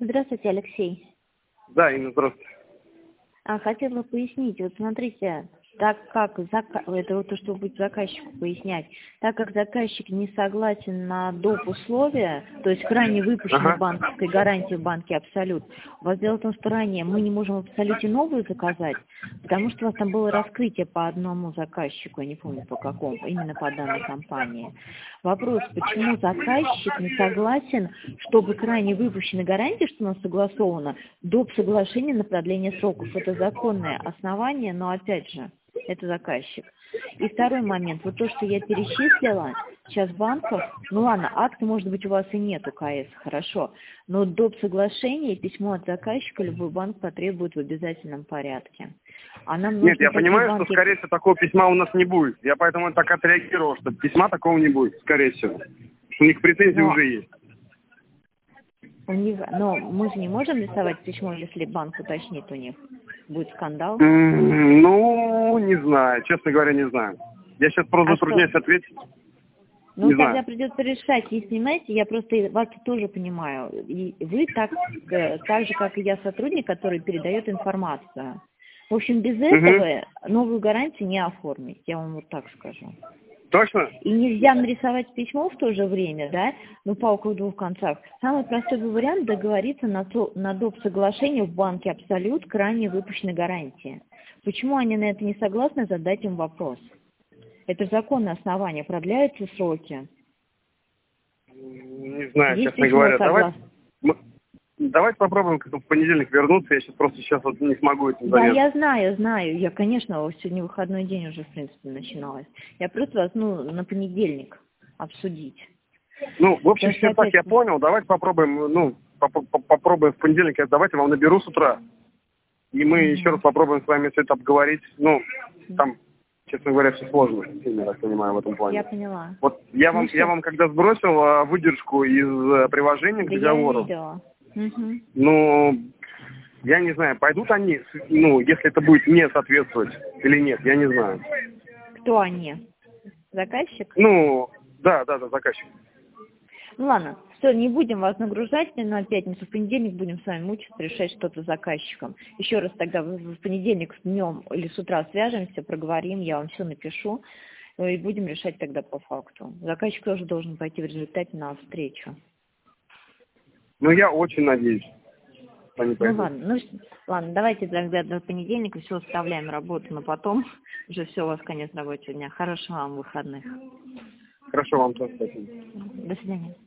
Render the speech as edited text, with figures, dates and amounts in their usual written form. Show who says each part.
Speaker 1: Здравствуйте, Алексей.
Speaker 2: Да, Инна, здравствуйте.
Speaker 1: Хотела пояснить, вот смотрите, так как это вот то, что вы будете заказчику пояснять, так как заказчик не согласен на доп. Условия, то есть крайне выпущенной банковской гарантии в банке Абсолют, у вас дело в том, что ранее мы не можем в Абсолюте новую заказать, потому что у вас там было раскрытие по одному заказчику, я не помню по какому, именно по данной компании. Вопрос, почему заказчик не согласен, чтобы крайне выпущенной гарантии, что у нас согласовано, доп. Соглашение на продление сроков. Это законное основание, но опять же, это заказчик. И второй момент, вот то, что я перечислила, сейчас банков, ну ладно, акта, может быть, у вас и нет УКС, хорошо, но доп. Соглашение и письмо от заказчика любой банк потребует в обязательном порядке. А нам
Speaker 2: Нет, я
Speaker 1: такие
Speaker 2: понимаю,
Speaker 1: банки...
Speaker 2: что, скорее всего, такого письма у нас не будет. Я поэтому так отреагировал, что письма такого не будет, скорее всего. У них претензии уже есть.
Speaker 1: Но мы же не можем рисовать письмо, если банк уточнит у них. Будет скандал.
Speaker 2: Ну, не знаю. Честно говоря, не знаю. Я сейчас просто затрудняюсь ответить.
Speaker 1: Ну, тогда знаю. Придется решать. Если понимаете, я просто вас тоже понимаю. И вы так же, как и я, сотрудник, который передает информацию. В общем, без этого новую гарантию не оформить. Я вам вот так скажу.
Speaker 2: Точно?
Speaker 1: И нельзя нарисовать письмо в то же время, да, ну, палка в двух концах. Самый простой вариант договориться на доп. Соглашение в банке Абсолют к ранее выпущенной гарантии. Почему они на это не согласны, задать им вопрос. Это законное основание, продляются сроки.
Speaker 2: Не знаю,
Speaker 1: есть
Speaker 2: честно говоря. Давайте попробуем в понедельник вернуться. Я сейчас вот не смогу этим заняться.
Speaker 1: Да, я знаю. Я, конечно, сегодня выходной день уже, в принципе, начиналось. Я просто вас, на понедельник обсудить.
Speaker 2: Ну, в общем, все так, я понял. Давайте попробуем, попробуем в понедельник. Давайте вам наберу с утра. И мы еще раз попробуем с вами все это обговорить. Ну, там, честно говоря, все сложно, я так понимаю, в этом плане.
Speaker 1: Я поняла.
Speaker 2: Вот я вам когда сбросил выдержку из приложения к договору.
Speaker 1: Я видела.
Speaker 2: Ну, я не знаю, пойдут они, если это будет не соответствовать или нет, я не знаю.
Speaker 1: Кто они? Заказчик?
Speaker 2: Да, заказчик.
Speaker 1: Ну ладно, все, не будем вас нагружать на пятницу, в понедельник будем с вами мучиться, решать что-то с заказчиком. Еще раз тогда в понедельник днем или с утра свяжемся, проговорим, я вам все напишу, и будем решать тогда по факту. Заказчик тоже должен пойти в результате на встречу.
Speaker 2: Я очень надеюсь.
Speaker 1: Ладно, давайте тогда до понедельника все оставляем работу, но потом уже все, у вас конец рабочего дня. Хорошего вам выходных.
Speaker 2: Хорошо вам тоже, спасибо.
Speaker 1: До свидания.